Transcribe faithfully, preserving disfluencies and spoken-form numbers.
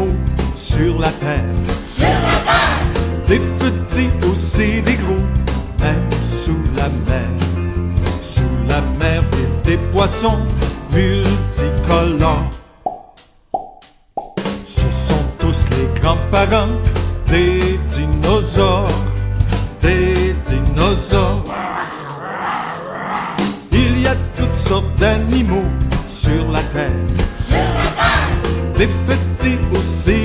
animaux sur la terre. Sur la terre. Des petits aussi, des gros, même sous la mer. Sous la mer vivent des poissons multicolores. Ce sont tous les grands-parents des dinosaures. Des dinosaures. Il y a toutes sortes d'animaux sur la terre. Sur la terre. Des petits aussi,